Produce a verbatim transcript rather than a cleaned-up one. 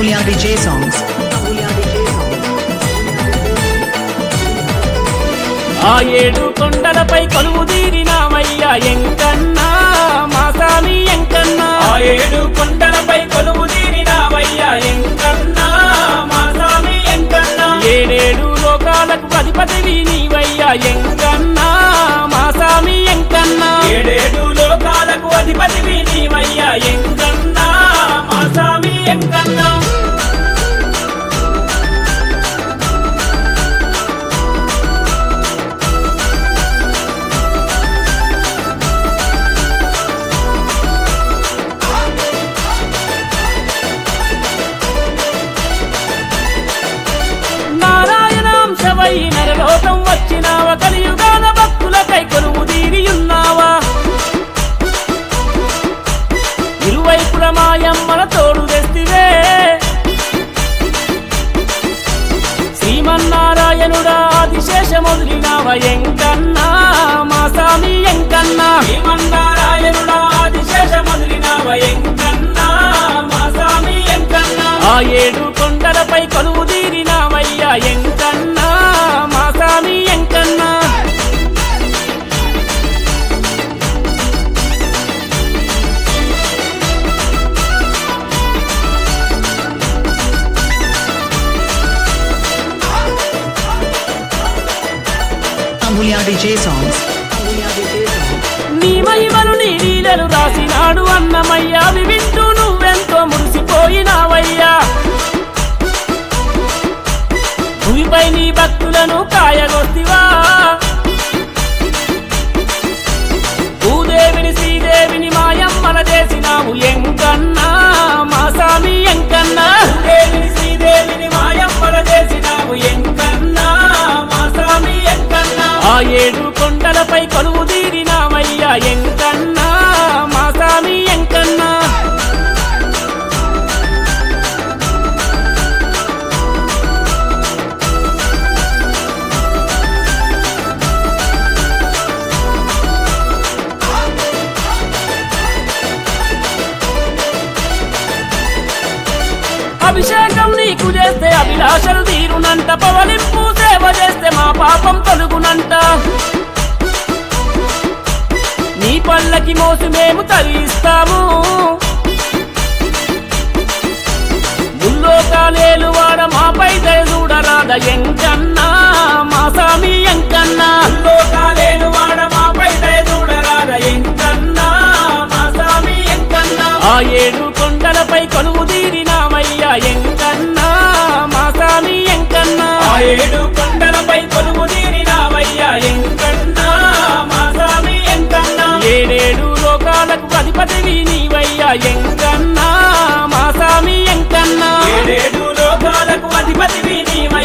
Amulya D J songs. Amulya D J songs. ఆ ఏడు కొండలపై కొలువు తీరినామయ్యా ఎంకన్నా మా సామి ఎంకన్నా ఆ ఏడు కొండలపై కొలువు తీరినామయ్యా ఎంకన్నా మా సామి ఎంకన్నా ఏడేడు లోకాలకు అధిపతివి నీవయ్యా ఎంకన్నా మా సామి ఎంకన్నా ఏడేడు లోకాలకు అధిపతివి నీవయ్యా ఎంకన్నా మా సామి ఎంకన్నా నరలోకం వచ్చినావా కలియుగాన భక్తులకై కొలువు తీరియున్నావా ఇరువైపుల మాయమ్మల తోడు తెస్తివే శ్రీమన్నారాయణుడా ఆదిశేష మొదలినావా ఎంకన్నా మా సామి ఎంకన్నా శ్రీమన్నారాయణుడా ఆదిశేష మొదలినావా ఎంకన్నా మా సామి ఎంకన్నా ఆ ఏడు కొండలపై కొలువు తీరినామయ్యా ఎంకన్నా మా సామి ఎంకన్నా Amulya D J songs. Amulya D J songs. నీ మహిమలు నీ లీలలు రాసినాడు అన్నమయ్యా అవి వింటూ నువ్వెంతో మురిసిపోయినావయ్యా భూమిపై నీ భక్తులను కాయగొస్తివా భూదేవిని శ్రీదేవిని మాయమ్మల చేసినావు ఎంకన్నా మా సామి ఎంకన్నా భూదేవిని శ్రీదేవిని మాయమ్మల చేసినావు ఎంకన్నా మా సామి ఎంకన్నా ఆ ఏడు కొండలపై కొలువు తీరినామయ్యా ఎంకన్నా మా సామి ఎంకన్నా అభిషేకం నీకు చేస్తే అభిలాషలు తీరునంట పవలింపు సేవ చేస్తే మా పాపం తొలుగునంట నీ పళ్ళకి మోసి మేము తరిస్తాము ముల్లోకాలేలు వాడ మాపై దయ చూడరాద ఎంకన్నా మా సామి ఎంకన్నా ముల్లోకాలేలు వాడ మాపై దయ చూడరాద ఎంకన్నా మా సామి ఎంకన్నా ఆ ఏడు కొండలపై కొలువు తీరినామయ్యా ఎంకన్నా మా సామి ఎంకన్నా ఆ ఏడు కొండలపై కొలువు తీరినామయ్యా ఎంకన్నా మా సామి ఎంకన్నా ఏడేడు లోకాలకు అధిపతివి నీవయ్యా ఎంకన్నా మా సామి ఎంకన్నా ఏడేడు లోకాలకు అధిపతివి నీవ